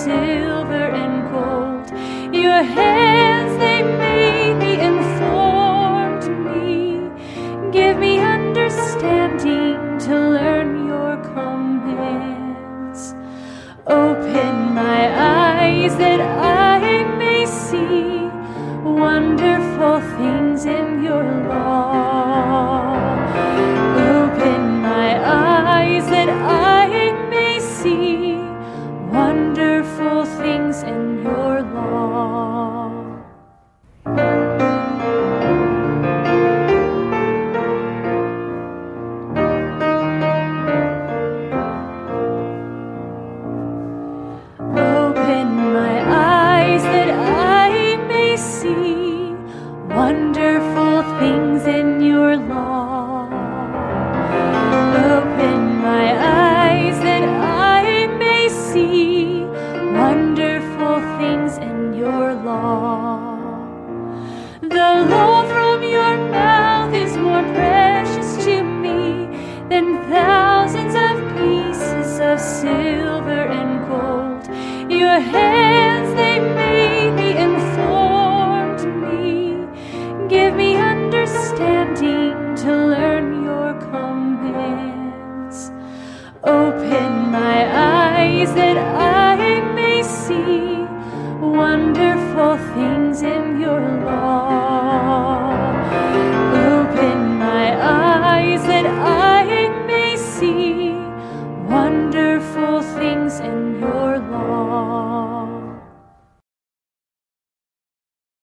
silver and gold. Your hands, they made me and formed me. Give me understanding to learn your commands. Open my eyes that I may see wonderful things in your law.